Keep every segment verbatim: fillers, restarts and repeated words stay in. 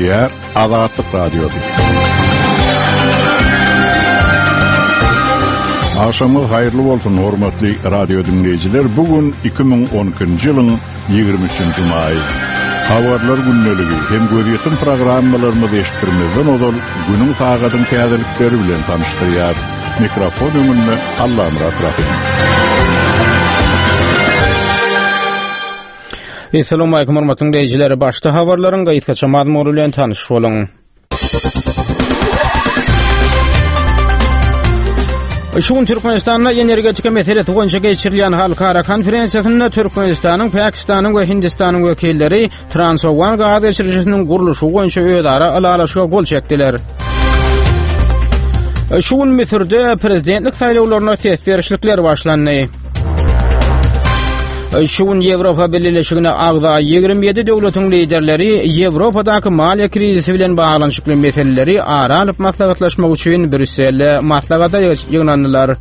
Diýär Azatlyk Radiosu. Aşamyz haýyrly bolsun hormatly radio dinleýijiler. Bugun iki bin on ikinji ýylyň ýygrimi üçinji maý. Habarlar günneligi hem gözýetim programmalarymyzy eşitdirmezden ozal günüň tagadyň täzelikleri bilen tanışdyrýar. Mikrofon öňünde Allah Murat Rahim. Assalamu alaykum hormatly dinleýijiler. Başda habarlaryň gaýtgaça mazmunu bilen tanış boluň. Şuň Türkmenistanda energetika meselesi boýunça geçirilýän halkara konferensiýasynda Türkmenistanyň, Pakistanyň we Hindistanyň wekilleri transowan gaz geçirişiniň guruluşy boýunça öýdara alalaşyga gol çekdiler. Şuň Misirde prezidentlik saýlawlaryna täsirçilikler başlandy. Şuň Ýewropa Birleşigine agza ýygrimi ýedi döwletiň liderleri Ýewropadaky maliýe krizisi bilen baglanyşykly meseleleri ara alyp maslahatlaşmak üçin Brüsselde maslahata ýygnandylar.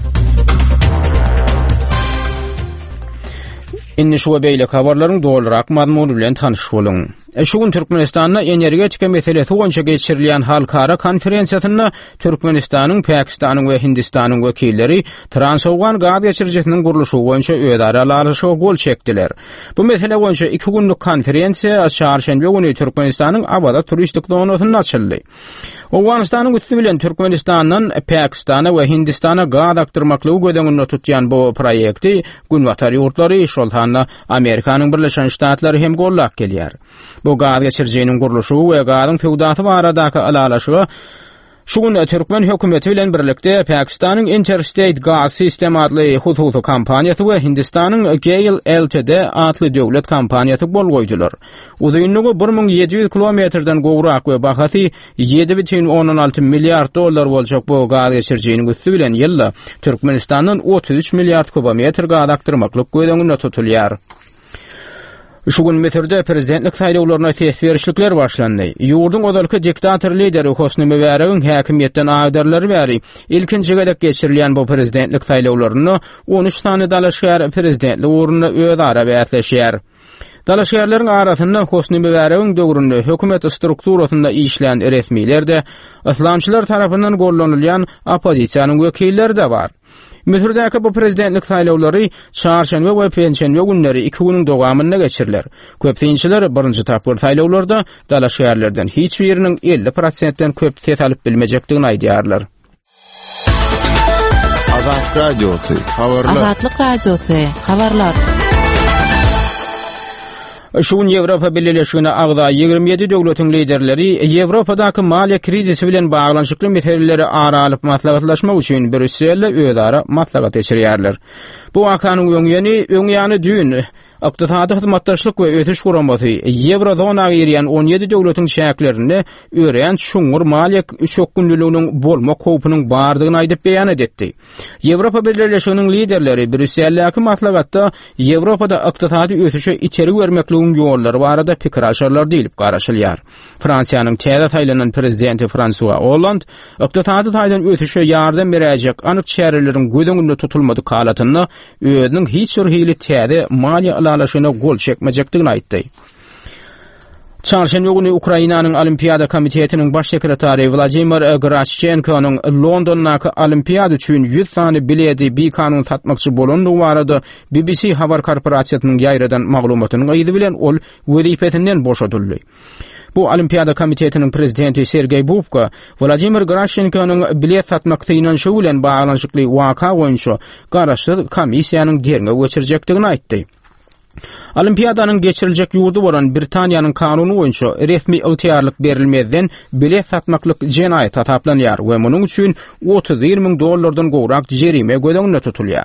Inni şu beýle habarlaryň dolarak mazmuny bilen tanış boluň. Şuň Türkmenistanda energetika meselesi boýunça geçirilýän halkara konferensiýasynda Türkmenistanyň, Pakistanyň we Hindistanyň wekilleri transowan gaz geçirişiniň guruluşy boýunça öýdara alalaşyga gol çekdiler. Bu mesele boýunça iki günlük konferensiýa çarşembe günü Türkmenistanyň Abada turistik zonasynda açyldy. Owganystanyň üstü bilen Türkmenistandan Pakistana we Hindistana gaz aktyrmakly gödeňinde tutýan bu proýekti gün watar ýurtlary şolhanda Amerikanyň Birleşen Ştatlary hem gollap gelýär. Bu gaz geçirjiniň guruluşy we gazyň tewdaty baradaky alalaşyga şuň Türkmen hökümeti bilen birlikde Pakistanyň Interstate Gas System adly hususy kompaniýasy we Hindistanyň Gail Ltd adly döwlet kompaniýasy bol goýdular. Uzunlygy bir min ýedi ýüz kilometrden gowrak we bahaty ýedi бүтүн on alty milliard dollar boljak bu gaz geçirjiniň üstü bilen ýylda Türkmenistanyň otuz üç milliard kubometr gaz aktyrmaklyk gödeňinde tutulýar. Şuň Misirde prezidentlik saýlawlaryna täsirçilikler başlandy. Ýurduň ozalky diktator lideri Hosni Mübarek'iň häkimiýetden agdarlary bäri ilkinji gedek geçirilýän bu prezidentlik saýlawlaryny on üç tane dalaşgar prezidentlik ugruna öýdara bäsleşýär. Dalaşgarlaryň arasynda Hosni Mübarek'iň döwründe hökümet strukturasynda işleýän resmiler de, islamçylar tarapyndan gollanylýan opozisiýanyň wekilleri de bar. Misirde bu prezidentlik saýlawlary çarşembe we pensiyonwe günleri iki günüň dowamyna geçiriler. Köpçüler birinji tapyr saýlawlarda dalaşgarlardan hiç biriniň elli prosentden köp ses alyp bilmejekdigini aýdýarlar. Azatlyk Radiosu, habarlar. Azatlyk Radiosu, habarlar. Şuň Ýewropa Birleşigine agza ýygrimi ýedi döwletiň liderleri Ýewropadaky maliýe krizisi bilen baglanyşykly meseleleri ara alyp maslahatlaşmak üçin Brüsselde öýdara maslahat geçirýärler. Bu wakanyň öňýeni öňýany düýün Iqtisadi hyzmatdaşlyk we ötüş guramasy Eurozona ýerýän on ýedi döwletiň şäherlerini öýrän şuňur maliýe çok günlüliginiň bolma howpunyň bardygyny aýdyp beýan etdi. Ýewropa Birleşiginiň liderleri Brüsseldäki maslahatda Ýewropada iqtisadi ötüşe içeri bermekligiň ýollary barada pikir aşarlar diýilip garaşylýar. Fransiýanyň täze saýlanan prezidenti François Hollande iqtisadi taýdan ötüşe ýardam berejek anyk şäherleriň gödeňinde tutulmady kalatyny özüniň hiç bir hili täze maliýe alalaşyna gol çekmejekdigini aýtdy. Çarşembe günü Ukrainanyň Olimpiada komitetiniň baş sekretary Vladimir Grashchenko'nyň Londondaky Olimpiada üçin yüz tane bileti bir kanun satmakçy bolandygy barada B B C habar korporasiýasynyň ýaýradan maglumatyny aýdy bilen ol wezipetinden boşadyldy. Bu Olimpiada komitetiniň prezidenti Sergey Bubka Vladimir Grashchenko'nyň bilet satmak synanyşy bilen baglanyşykly waka boýunça garaşy komissiýanyň derine geçirjekdigini aýtdy. Olimpiadanyň geçiriljek ýurdu bolan Britaniýanyň kanuny boýunça resmi ýetiýarlyk berilmezden bilet satmaklyk jenaýat taplanýar we munyň üçin otuz ming dollardan gowrak jerime gödeňinde tutulýar.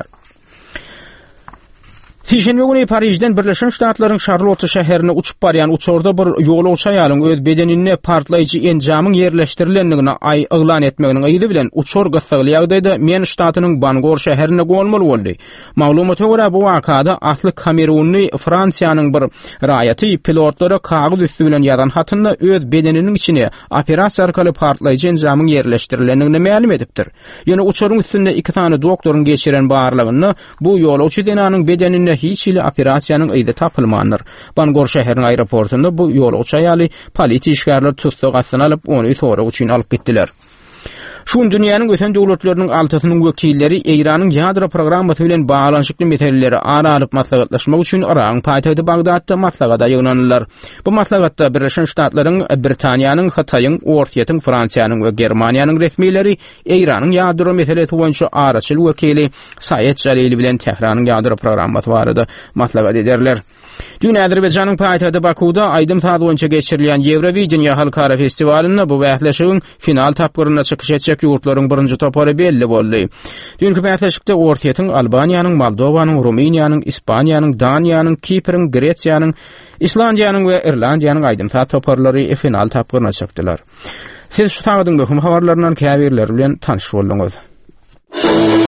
Sişenbe günü Parijden Birleşen Ştatlaryň Charlotte şäherine uçup barýan uçurda bir ýolawçy ýalyň öz bedenine partlaýjy enjamyň ýerleşdirilendigini ay yglan etmeginiň aýdy bilen uçur gysgaly ýagdaýda Men ştatynyň Bangor şäherine golmaly boldy. Maglumata görä bu wakada asly Kamerunny Fransiýanyň bir raýaty pilotlara kagyz üstü bilen ýazan hatyny öz bedeniniň içine operasiýa arkaly partlaýjy enjamyň ýerleşdirilendigini ma'lum edipdir. Ýöne uçuryň üstünde iki tane doktoryň geçiren barlygyny bu ýolawçy denanyň bedenine ýa hiç ile operasiýanyň ýyly tapylmandyr. Bangor şäheriniň aeroportunda bu ýolguçy ýaly polisiýa işgärler tutsa gassana alyp ony sonra üçin alyp gitdiler. Şun dünýäniň öten döwletleriniň altysynyň wekilleri Eýranyň ýadro programmasy bilen baglanyşykly meseleleri ara alyp maslahatlaşmak üçin Iran paýtagy Bagdatda maslahata ýygnandylar. Bu maslahatda Birleşen Ştatlaryň, Britaniýanyň, Hataýyň, Ortiýatyň, Fransiýanyň we Germaniýanyň resmiýetleri Eýranyň ýadro meselesi boýunça araçyl wekili Saýed Jalili bilen Tehranyň ýadro programmasy barada maslahat ederler. Dün Azerbaýjanyň paýtagy Bakuda aýdym saat boýunça geçirilýän Eurovision halkara festivalynda bu bähleşigiň final tapgyryna çykyş etjek ýurtlaryň birinji topary belli boldy. Dünkü bähleşikde Ortiýatyň, Albaniýanyň, Moldowanyň, Ruminiýanyň, Ispaniýanyň, Daniýanyň, Kipriň, Gretsiýanyň, Islandiýanyň we Irlandiýanyň aýdym saat toparlary final tapgyryna çykdylar. Siz şu tagadyň möhüm habarlarynyň käbirleri bilen tanyş boldunuz.